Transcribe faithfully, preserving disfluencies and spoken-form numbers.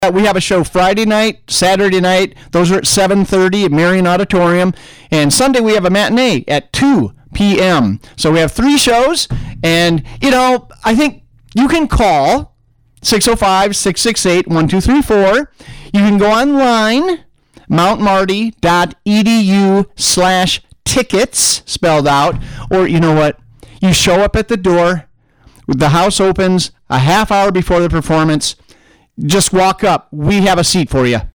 We have a show Friday night, Saturday night. Those are at seven thirty at Marion Auditorium. And Sunday we have a matinee at two p.m. So we have three shows. And, you know, I think you can call six oh five, six six eight, one two three four. You can go online, mountmarty.edu slash tickets, spelled out. Or, you know what? You show up at the door. The house opens a half hour before the performance. Just walk up. We have a seat for you.